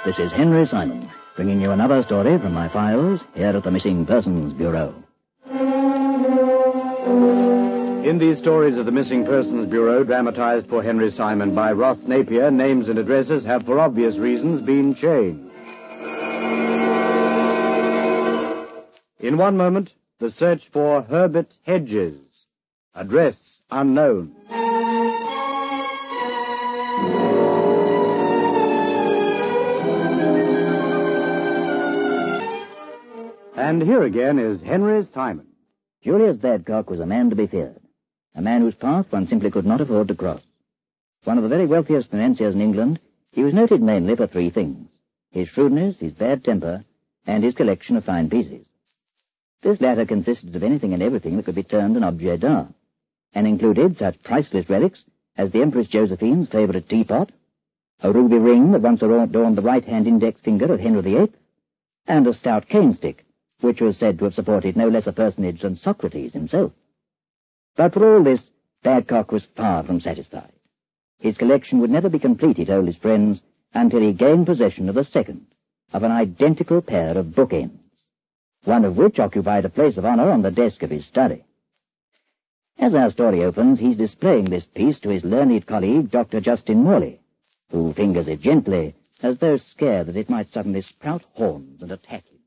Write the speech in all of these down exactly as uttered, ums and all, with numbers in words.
This is Henry Simon, bringing you another story from my files here at the Missing Persons Bureau. In these stories of the Missing Persons Bureau, dramatized for Henry Simon by Ross Napier, names and addresses have, for obvious reasons, been changed. In one moment, the search for Herbert Hedges. Address unknown. And here again is Henry Simon. Julius Badcock was a man to be feared. A man whose path one simply could not afford to cross. One of the very wealthiest financiers in England, he was noted mainly for three things: his shrewdness, his bad temper, and his collection of fine pieces. This latter consisted of anything and everything that could be termed an objet d'art, and included such priceless relics as the Empress Josephine's favourite teapot, a ruby ring that once adorned the right-hand index finger of Henry the Eighth, and a stout cane stick, which was said to have supported no less a personage than Socrates himself. But for all this, Badcock was far from satisfied. His collection would never be complete, he told his friends, until he gained possession of the second, of an identical pair of bookends, one of which occupied a place of honour on the desk of his study. As our story opens, he's displaying this piece to his learned colleague, Doctor Justin Morley, who fingers it gently, as though scared that it might suddenly sprout horns and attack him.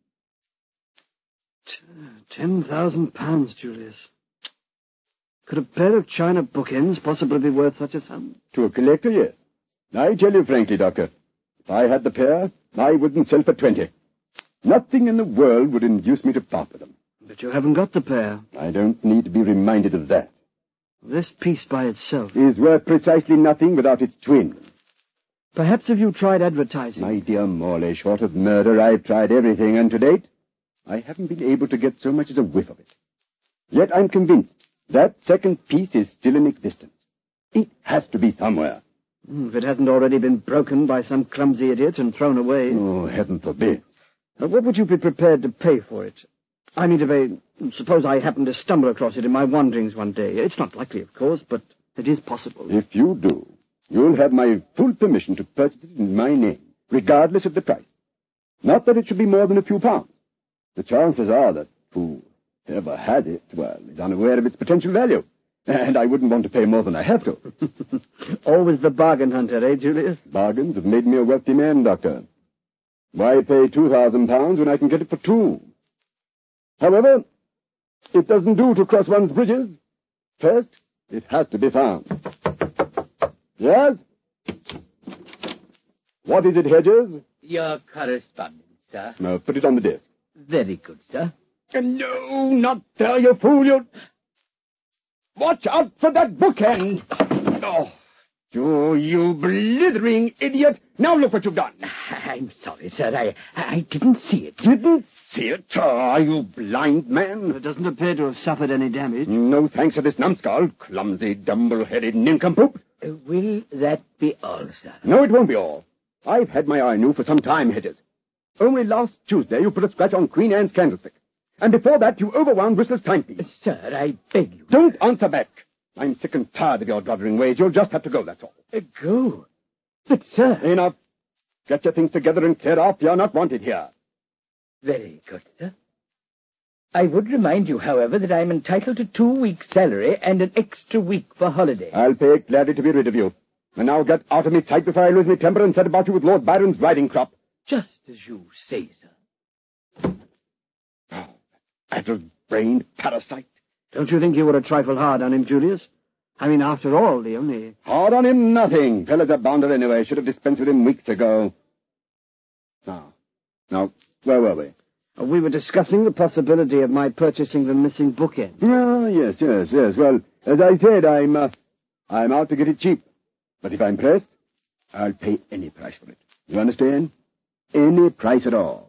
Ten thousand pounds, Julius. Could a pair of china bookends possibly be worth such a sum? To a collector, yes. I tell you frankly, Doctor, if I had the pair, I wouldn't sell for twenty. Nothing in the world would induce me to part with them. But you haven't got the pair. I don't need to be reminded of that. This piece by itself is worth precisely nothing without its twin. Perhaps have you tried advertising? My dear Morley, short of murder, I've tried everything, and to date, I haven't been able to get so much as a whiff of it. Yet I'm convinced that second piece is still in existence. It has to be somewhere. If it hasn't already been broken by some clumsy idiot and thrown away. Oh, heaven forbid. Uh, what would you be prepared to pay for it? I mean, if I... Suppose I happen to stumble across it in my wanderings one day. It's not likely, of course, but it is possible. If you do, you'll have my full permission to purchase it in my name, regardless of the price. Not that it should be more than a few pounds. The chances are that whoever has it, well, is unaware of its potential value. And I wouldn't want to pay more than I have to. Always the bargain hunter, eh, Julius? Bargains have made me a wealthy man, Doctor. Why pay two thousand pounds when I can get it for two? However, it doesn't do to cross one's bridges. First, it has to be found. Yes? What is it, Hedges? Your correspondence, sir. No, put it on the desk. Very good, sir. No, not there, you fool, you... Watch out for that bookend! Oh, you, you blithering idiot! Now look what you've done! I'm sorry, sir. I, I didn't see it. Didn't see it? Oh, are you blind, man? It doesn't appear to have suffered any damage. No thanks to this numbskull, clumsy, dumble-headed nincompoop. Uh, will that be all, sir? No, it won't be all. I've had my eye on you for some time, Hedges. Only last Tuesday you put a scratch on Queen Anne's candlestick. And before that you overwound Whistler's timepiece. Sir, I beg you... Don't answer back. I'm sick and tired of your doddering ways. You'll just have to go, that's all. Uh, go? But, sir... Enough. Get your things together and clear off. You're not wanted here. Very good, sir. I would remind you, however, that I'm entitled to two weeks' salary and an extra week for holiday. I'll pay it gladly to be rid of you. And now get out of my sight before I lose my temper and set about you with Lord Byron's riding crop. Just as you say, sir. Oh, addle-brained parasite. Don't you think you were a trifle hard on him, Julius? I mean, after all, the only... Hard on him, nothing. Fellas are bounder anyway. Should have dispensed with him weeks ago. Now, now, where were we? Uh, we were discussing the possibility of my purchasing the missing bookend. Oh, yes, yes, yes. Well, as I said, I'm, uh, I'm out to get it cheap. But if I'm pressed, I'll pay any price for it. You understand? Any price at all.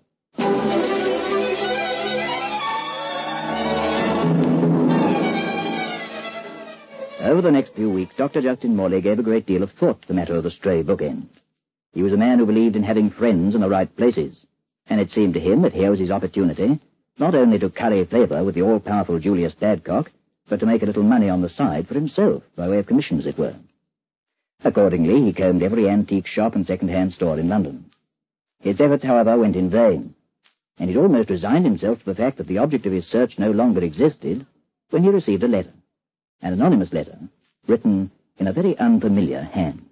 Over the next few weeks, Doctor Justin Morley gave a great deal of thought to the matter of the stray bookend. He was a man who believed in having friends in the right places, and it seemed to him that here was his opportunity, not only to curry favour with the all-powerful Julius Badcock, but to make a little money on the side for himself, by way of commission, as it were. Accordingly, he combed every antique shop and second-hand store in London. His efforts, however, went in vain, and he'd almost resigned himself to the fact that the object of his search no longer existed when he received a letter, an anonymous letter, written in a very unfamiliar hand.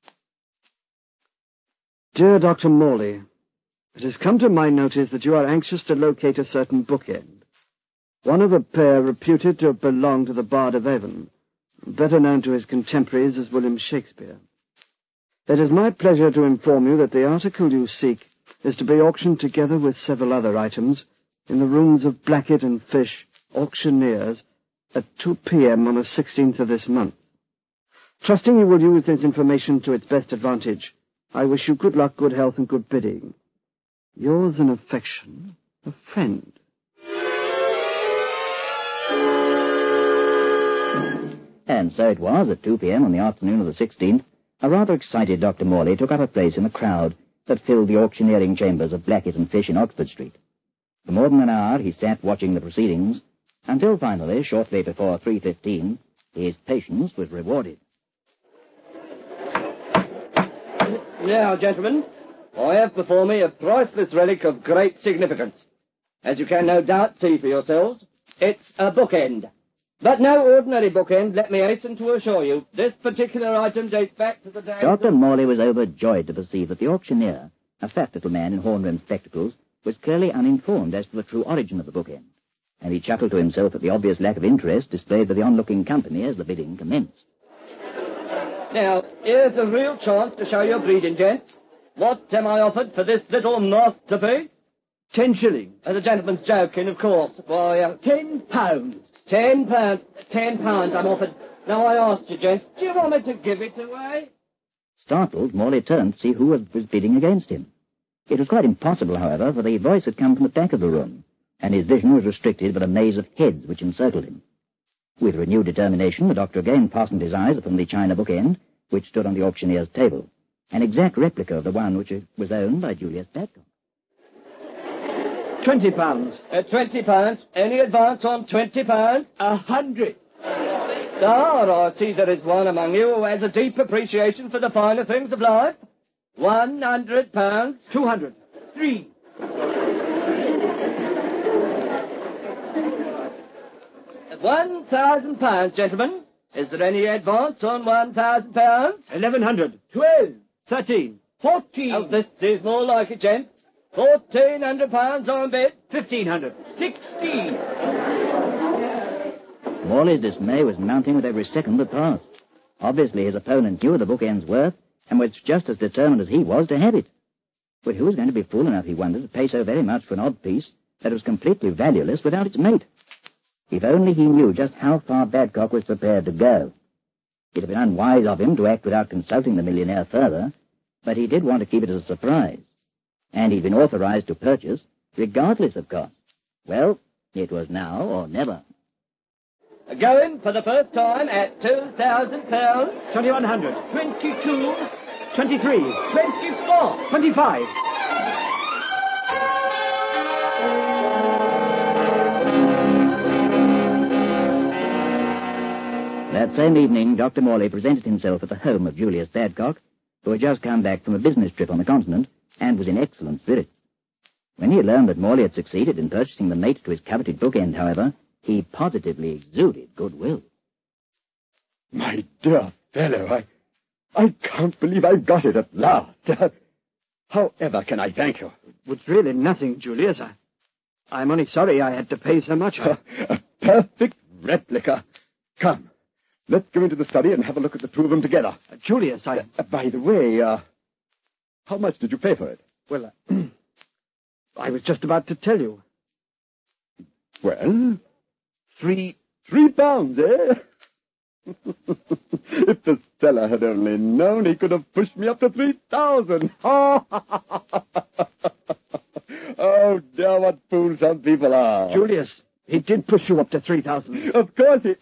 Dear Doctor Morley, it has come to my notice that you are anxious to locate a certain bookend, one of a pair reputed to have belonged to the Bard of Avon, better known to his contemporaries as William Shakespeare. It is my pleasure to inform you that the article you seek is to be auctioned together with several other items in the rooms of Blackett and Fish, auctioneers, at two p.m. on the sixteenth of this month. Trusting you will use this information to its best advantage, I wish you good luck, good health, and good bidding. Yours in affection, a friend. And so it was, at two p.m. on the afternoon of the sixteenth, a rather excited Doctor Morley took up a place in the crowd that filled the auctioneering chambers of Blackett and Fish in Oxford Street. For more than an hour he sat watching the proceedings, until finally, shortly before three fifteen, his patience was rewarded. Now, gentlemen, I have before me a priceless relic of great significance. As you can no doubt see for yourselves, it's a bookend. But no ordinary bookend, let me hasten to assure you. This particular item dates back to the days Doctor of... Morley was overjoyed to perceive that the auctioneer, a fat little man in horn-rimmed spectacles, was clearly uninformed as to the true origin of the bookend, and he chuckled to himself at the obvious lack of interest displayed by the onlooking company as the bidding commenced. Now, here's a real chance to show your breeding, gents. What am I offered for this little masterpiece? Ten shillings. Uh, the gentleman's joking, of course. Why, uh, ten pounds. Ten pounds. Ten pounds I'm offered. Now, I asked you, gents, do you want me to give it away? Startled, Morley turned to see who was bidding against him. It was quite impossible, however, for the voice had come from the back of the room, and his vision was restricted by a maze of heads which encircled him. With renewed determination, the doctor again fastened his eyes upon the china bookend, which stood on the auctioneer's table, an exact replica of the one which was owned by Julius Badcock. Twenty pounds. Uh, twenty pounds. Any advance on twenty pounds? A hundred. Ah, I see there is one among you who has a deep appreciation for the finer things of life. One hundred pounds. Two hundred. Three. One thousand pounds, gentlemen. Is there any advance on one thousand pounds? Eleven hundred. Twelve. Thirteen. Fourteen. Oh, this is more like it, gents. Fourteen hundred pounds on bid. Fifteen hundred. Sixteen. Morley's dismay was mounting with every second that passed. Obviously his opponent knew the bookend's worth, and was just as determined as he was to have it. But who was going to be fool enough, he wondered, to pay so very much for an odd piece that was completely valueless without its mate? If only he knew just how far Badcock was prepared to go. It had been unwise of him to act without consulting the millionaire further, but he did want to keep it as a surprise. And he'd been authorized to purchase, regardless of cost. Well, it was now or never. Going for the first time at two thousand pounds. Twenty-one hundred. Twenty-two. Twenty-three. Twenty-four. Twenty-five. That same evening, Doctor Morley presented himself at the home of Julius Badcock, who had just come back from a business trip on the continent and was in excellent spirits. When he had learned that Morley had succeeded in purchasing the mate to his coveted bookend, however, he positively exuded goodwill. My dear fellow, I, I can't believe I've got it at last. However can I thank you? It's really nothing, Julius. I, I'm only sorry I had to pay so much. A, a perfect replica. Come, let's go into the study and have a look at the two of them together. Uh, Julius, I... Uh, by the way, uh, how much did you pay for it? Well, uh, I was just about to tell you. Well, three, three pounds, eh? If the seller had only known, he could have pushed me up to three thousand. Oh, dear, what fools some people are. Julius, he did push you up to three thousand. Of course he...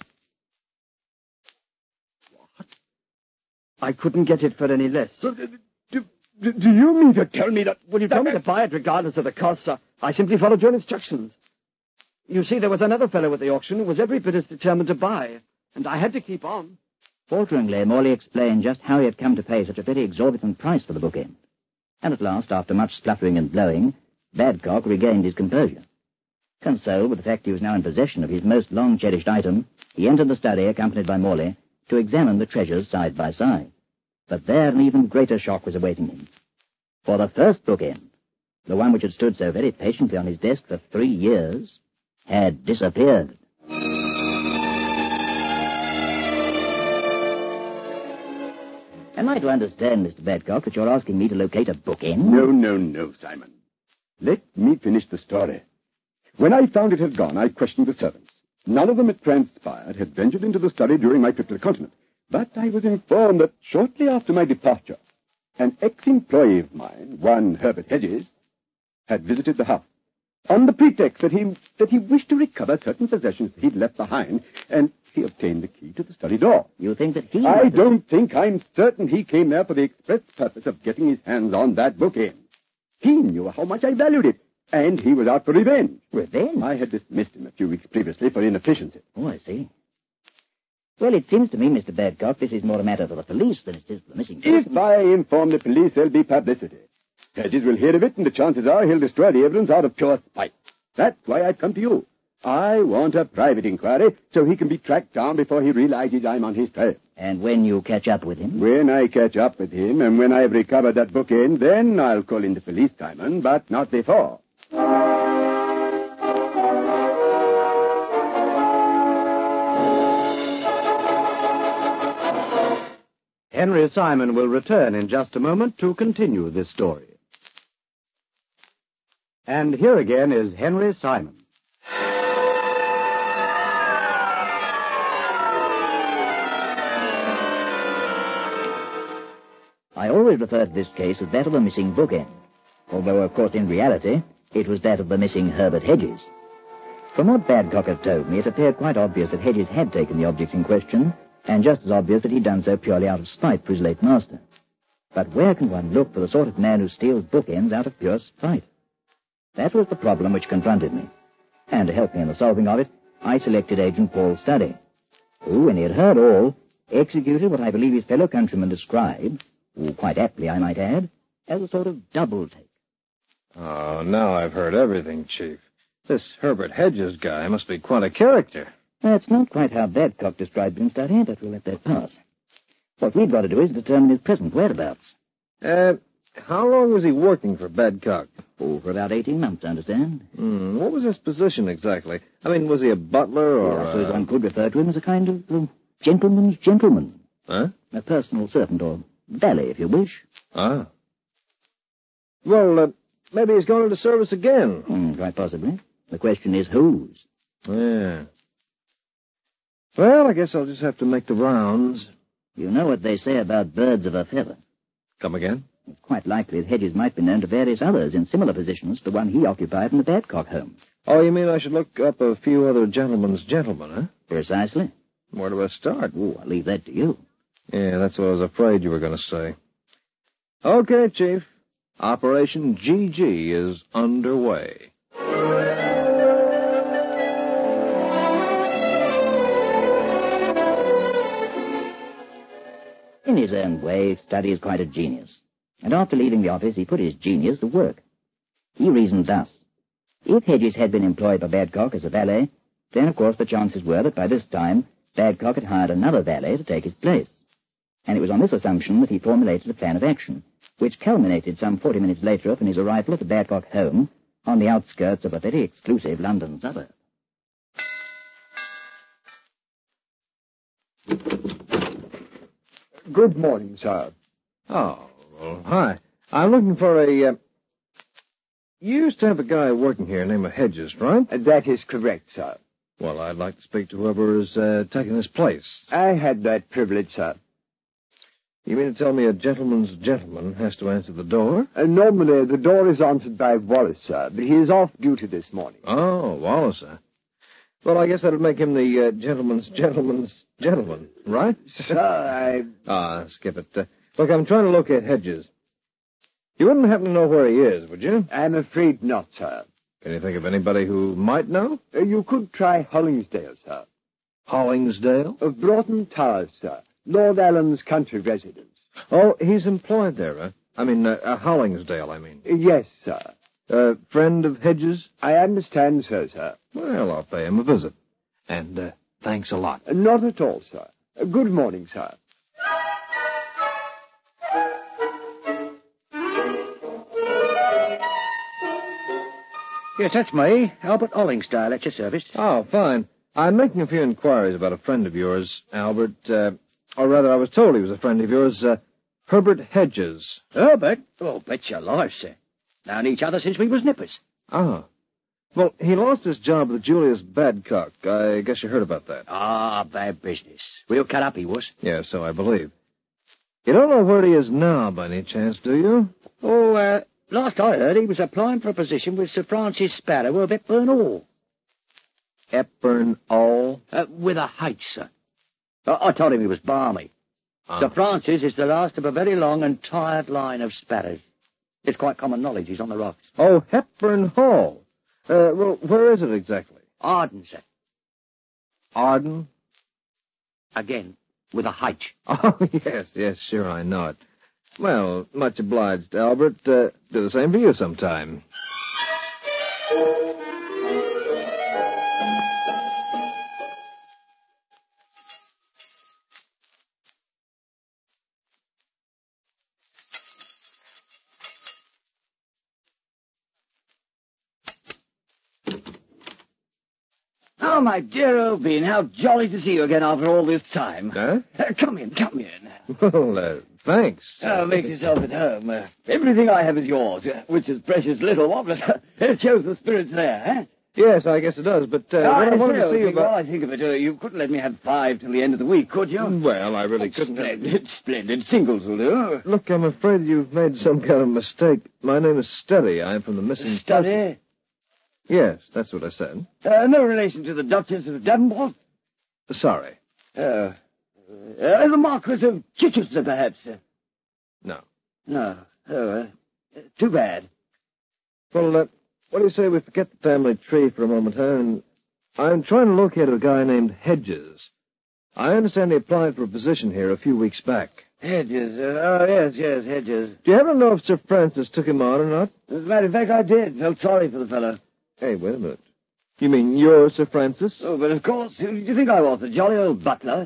What? I couldn't get it for any less. Do, do, do you mean to tell me that... Well, you told me to buy it regardless of the cost, sir. I simply followed your instructions. You see, there was another fellow at the auction who was every bit as determined to buy, and I had to keep on. Falteringly, Morley explained just how he had come to pay such a very exorbitant price for the bookend. And at last, after much spluttering and blowing, Badcock regained his composure. Consoled with the fact he was now in possession of his most long-cherished item, he entered the study, accompanied by Morley, to examine the treasures side by side. But there an even greater shock was awaiting him. For the first bookend, the one which had stood so very patiently on his desk for three years, had disappeared. Am I to understand, Mister Badcock, that you're asking me to locate a bookend? No, no, no, Simon. Let me finish the story. When I found it had gone, I questioned the servants. None of them, it transpired, had ventured into the study during my trip to the continent. But I was informed that shortly after my departure, an ex-employee of mine, one Herbert Hedges, had visited the house on the pretext that he that he wished to recover certain possessions he'd left behind, and he obtained the key to the study door. You think that he... I don't think. I'm certain he came there for the express purpose of getting his hands on that bookend. He knew how much I valued it, and he was out for revenge. Revenge? I had dismissed him a few weeks previously for inefficiency. Oh, I see. Well, it seems to me, Mister Badcock, this is more a matter for the police than it is for the missing person. If I inform the police, there'll be publicity. Hedges will hear of it, and the chances are he'll destroy the evidence out of pure spite. That's why I've come to you. I want a private inquiry so he can be tracked down before he realizes I'm on his trail. And when you catch up with him? When I catch up with him, and when I've recovered that bookend, then I'll call in the police, Simon, but not before. Henry Simon will return in just a moment to continue this story. And here again is Henry Simon. I always refer to this case as that of the missing bookend, although, of course, in reality, it was that of the missing Herbert Hedges. From what Badcock had told me, it appeared quite obvious that Hedges had taken the object in question, and just as obvious that he'd done so purely out of spite for his late master. But where can one look for the sort of man who steals bookends out of pure spite? That was the problem which confronted me, and to help me in the solving of it, I selected Agent Paul Studdy, who, when he had heard all, executed what I believe his fellow countrymen described, who quite aptly I might add, as a sort of double take. Oh, now I've heard everything, Chief. This Herbert Hedges guy must be quite a character. That's not quite how Badcock described him, Studdy, but we'll let that pass. What we've got to do is determine his present whereabouts. Uh, how long was he working for Badcock? Oh, for about eighteen months, I understand. Hmm, what was his position exactly? I mean, was he a butler or... Well, I suppose uh... one could refer to him as a kind of uh, gentleman's gentleman. Huh? A personal servant, or valet, if you wish. Ah. Well, uh, maybe he's gone into service again. Mm, quite possibly. The question is whose? Yeah. Well, I guess I'll just have to make the rounds. You know what they say about birds of a feather. Come again? It's quite likely that Hedges might be known to various others in similar positions to the one he occupied in the Badcock home. Oh, you mean I should look up a few other gentlemen's gentlemen, huh? Precisely. Where do I start? Oh, I'll leave that to you. Yeah, that's what I was afraid you were going to say. Okay, Chief. Operation G G is underway. In his own way, Studdy is quite a genius. And after leaving the office, he put his genius to work. He reasoned thus. If Hedges had been employed by Badcock as a valet, then, of course, the chances were that by this time, Badcock had hired another valet to take his place. And it was on this assumption that he formulated a plan of action, which culminated some forty minutes later upon his arrival at the Badcock home on the outskirts of a very exclusive London suburb. Good morning, sir. Oh, well, hi. I'm looking for a, uh... You used to have a guy working here named Hedges, right? That is correct, sir. Well, I'd like to speak to whoever is uh, taking his place. I had that privilege, sir. You mean to tell me a gentleman's gentleman has to answer the door? Uh, normally, the door is answered by Wallace, sir, but he is off duty this morning. Oh, Wallace, huh? Well, I guess that would make him the uh, gentleman's gentleman's gentleman, right? Sir, I... Ah, skip it. Uh, look, I'm trying to locate Hedges. You wouldn't happen to know where he is, would you? I'm afraid not, sir. Can you think of anybody who might know? Uh, you could try Hollingsdale, sir. Hollingsdale? Of Broughton Towers, sir. Lord Allen's country residence. Oh, he's employed there, huh? I mean, uh, uh, Hollingsdale, I mean. Yes, sir. Uh, friend of Hedges? I understand so, sir. Well, I'll pay him a visit. And, uh, thanks a lot. Not at all, sir. Good morning, sir. Yes, that's me, Albert Hollingsdale, at your service. Oh, fine. I'm making a few inquiries about a friend of yours, Albert, uh, or rather, I was told he was a friend of yours, uh, Herbert Hedges. Herbert? Oh, bet your life, sir. Known each other since we was nippers. Ah. Well, he lost his job with Julius Badcock. I guess you heard about that. Ah, bad business. Real cut up he was. Yeah, so I believe. You don't know where he is now, by any chance, do you? Oh, uh, last I heard, he was applying for a position with Sir Francis Sparrow of Hepburn Hall. Hepburn Hall? Uh, with a H, sir. I, I told him he was balmy. Ah. Sir Francis is the last of a very long and tired line of Sparrows. It's quite common knowledge he's on the rocks. Oh, Hepburn Hall. Uh, well, where is it exactly? Arden, sir. Arden? Again, with a H. Oh, yes, yes, sure, I know it. Well, much obliged, Albert. Uh, do the same for you sometime. Oh, my dear old Bean, how jolly to see you again after all this time. Huh? Uh, come in, come in. Well, uh, thanks. Oh, make yourself at home. Uh, everything I have is yours, uh, which is precious little, what? But uh, it shows the spirit's there, eh? Yes, I guess it does, but uh, Oh, what I wanted to say, see think, about... Well, I think of it, uh, you couldn't let me have five till the end of the week, could you? Well, I really couldn't have... Splendid, splendid. Singles will do. Look, I'm afraid you've made some kind of mistake. My name is Steady. I'm from the missing... Study? Yes, that's what I said. Uh, no relation to the Duchess of Davenport? Sorry. Oh. Uh, the Marquis of Chichester, perhaps? Uh, No. no. Oh, uh, too bad. Well, uh, what do you say we forget the family tree for a moment, huh? And I'm trying to locate a guy named Hedges. I understand he applied for a position here a few weeks back. Hedges. Uh, oh, yes, yes, Hedges. Do you happen to know if Sir Francis took him on or not? As a matter of fact, I did. Felt sorry for the fellow. Hey, wait a minute. You mean you're Sir Francis? Oh, but of course, who did you think I was? A jolly old butler?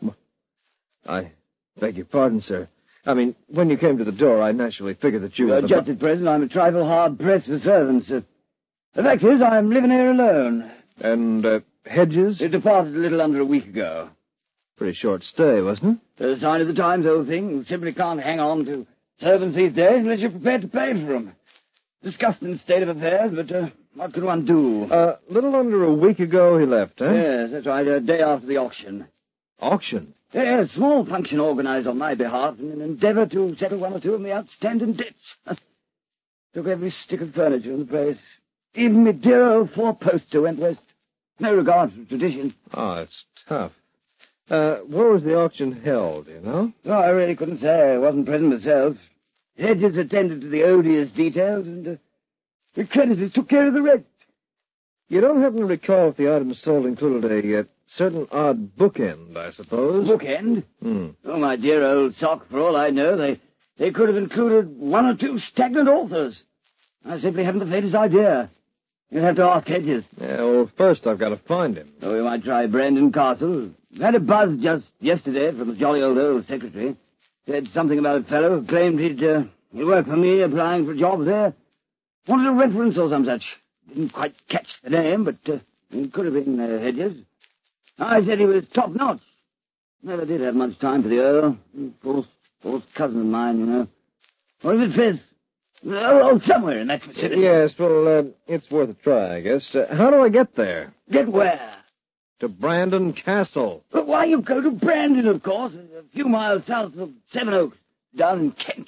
I beg your pardon, sir. I mean, when you came to the door, I naturally figured that you were Uh, the... just at present, I'm a trifle hard-pressed for servants. Uh, the fact is, I'm living here alone. And, uh, Hedges? It departed a little under a week ago. Pretty short stay, wasn't it? A sign of the times, old thing. You simply can't hang on to servants these days unless you're prepared to pay for them. Disgusting state of affairs, but uh, what could one do? Uh, little under a week ago he left, huh? Yes, that's right, a day after the auction. Auction? Yeah, a small function organised on my behalf in an endeavour to settle one or two of my outstanding debts. Took every stick of furniture in the place. Even my dear old four-poster went west. No regard for tradition. Oh, it's tough. Uh, where was the auction held, you know? No, I really couldn't say. I wasn't present myself. Hedges attended to the odious details, and uh, the creditors took care of the rest. You don't happen to recall if the items sold included a uh, certain odd bookend, I suppose? Bookend? Hmm. Oh, my dear old sock, for all I know, they, they could have included one or two stagnant authors. I simply haven't the faintest idea. You'll have to ask Hedges. Yeah, well, first I've got to find him. Oh, we might try Brandon Castle. Had a buzz just yesterday from a jolly old old secretary. Said something about a fellow who claimed he'd, uh, he'd work for me applying for a job there. Wanted a reference or some such. Didn't quite catch the name, but uh, it could have been uh, Hedges. I said he was top-notch. Never did have much time for the Earl. Fourth, fourth cousin of mine, you know. Or is it fifth? Oh, oh somewhere in that vicinity. Yes, well, uh, it's worth a try, I guess. Uh, how do I get there? Get where? To Brandon Castle. But why, you go to Brandon, of course, a few miles south of Sevenoaks, down in Kent.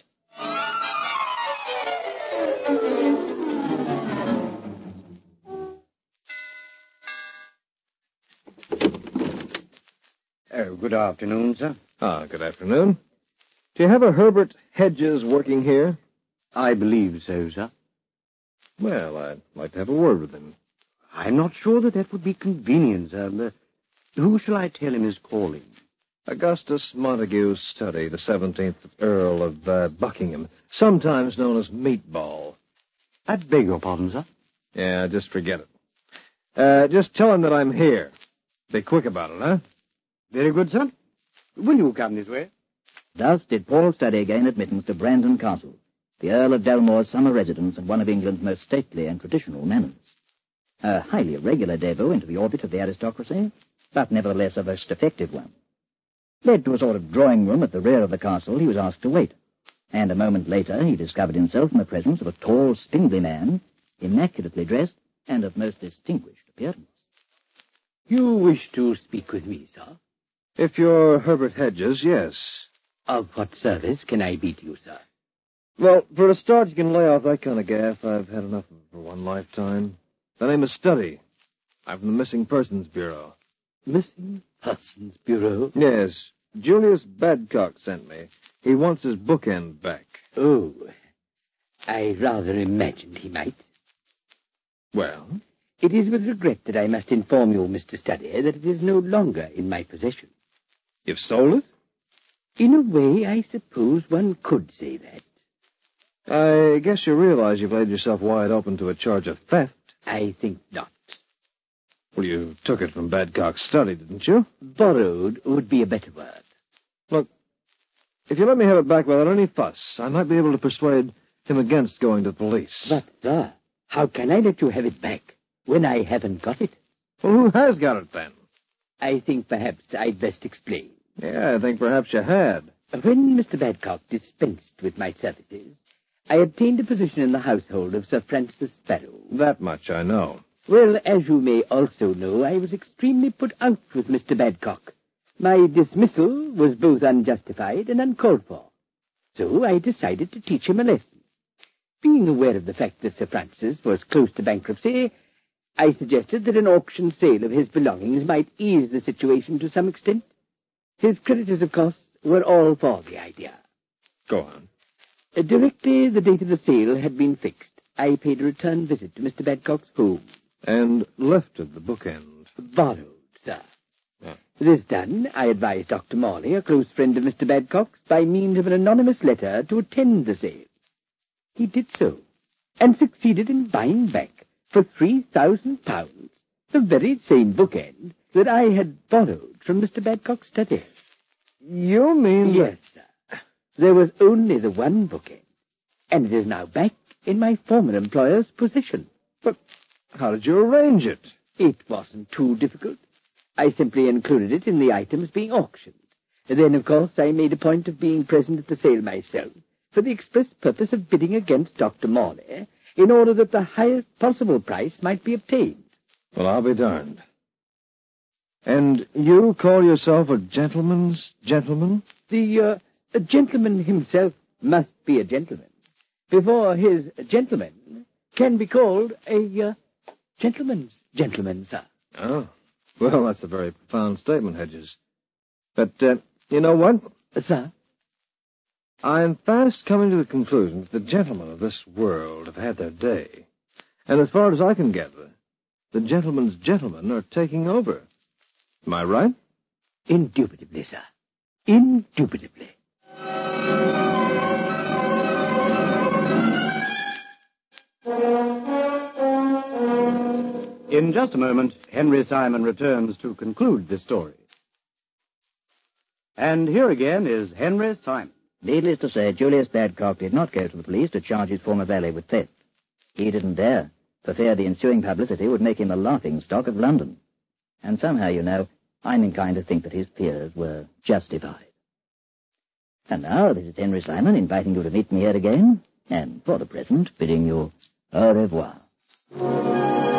Oh, good afternoon, sir. Ah, good afternoon. Do you have a Herbert Hedges working here? I believe so, sir. Well, I'd like to have a word with him. I'm not sure that that would be convenient, sir. But who shall I tell him is calling? Augustus Montague's study, the seventeenth Earl of uh, Buckingham, sometimes known as Meatball. I beg your pardon, sir. Yeah, just forget it. Uh, just tell him that I'm here. Be quick about it, huh? Very good, sir. Will you come this way? Thus did Paul Study gain admittance to Brandon Castle, the Earl of Delmore's summer residence and one of England's most stately and traditional manors. A highly irregular debut into the orbit of the aristocracy, but nevertheless a most effective one. Led to a sort of drawing-room at the rear of the castle, he was asked to wait, and a moment later he discovered himself in the presence of a tall, spindly man, immaculately dressed and of most distinguished appearance. You wish to speak with me, sir? If you're Herbert Hedges, yes. Of what service can I be to you, sir? Well, for a start, you can lay off that kind of gaff. I've had enough of it for one lifetime. The name is Study. I'm from the Missing Persons Bureau. Missing Persons Bureau? Yes. Julius Badcock sent me. He wants his bookend back. Oh, I rather imagined he might. Well? It is with regret that I must inform you, Mister Study, that it is no longer in my possession. You've sold it? In a way, I suppose one could say that. I guess you realize you've laid yourself wide open to a charge of theft. I think not. Well, you took it from Badcock's study, didn't you? Borrowed would be a better word. Look, if you let me have it back without any fuss, I might be able to persuade him against going to the police. But, sir, how can I let you have it back when I haven't got it? Well, who has got it, then? I think perhaps I'd best explain. Yeah, I think perhaps you had. When Mister Badcock dispensed with my services, I obtained a position in the household of Sir Francis Sparrow. That much I know. Well, as you may also know, I was extremely put out with Mister Badcock. My dismissal was both unjustified and uncalled for. So I decided to teach him a lesson. Being aware of the fact that Sir Francis was close to bankruptcy, I suggested that an auction sale of his belongings might ease the situation to some extent. His creditors, of course, were all for the idea. Go on. Uh, directly the date of the sale had been fixed, I paid a return visit to Mister Badcock's home. And lifted the bookend. Borrowed, sir. Yeah. This done, I advised Doctor Morley, a close friend of Mister Badcock's, by means of an anonymous letter to attend the sale. He did so, and succeeded in buying back, for three thousand pounds, the very same bookend that I had borrowed from Mister Badcock's study. You mean... Yes, sir. There was only the one bookend, and it is now back in my former employer's possession. But how did you arrange it? It wasn't too difficult. I simply included it in the items being auctioned. Then, of course, I made a point of being present at the sale myself, for the express purpose of bidding against Doctor Morley, in order that the highest possible price might be obtained. Well, I'll be darned. And you call yourself a gentleman's gentleman? The, uh, a gentleman himself must be a gentleman, before his gentleman can be called a, uh, gentleman's gentleman, sir. Oh, well, that's a very profound statement, Hedges. But, uh, you know what? Uh, sir? I'm fast coming to the conclusion that the gentlemen of this world have had their day. And as far as I can gather, the gentlemen's gentlemen are taking over. Am I right? Indubitably, sir. Indubitably. In just a moment, Henry Simon returns to conclude this story. And here again is Henry Simon. Needless to say, Julius Badcock did not go to the police to charge his former valet with theft. He didn't dare, for fear the ensuing publicity would make him the laughing-stock of London. And somehow, you know, I'm inclined to think that his fears were justified. And now, this is Henry Simon inviting you to meet me here again, and for the present, bidding you au revoir.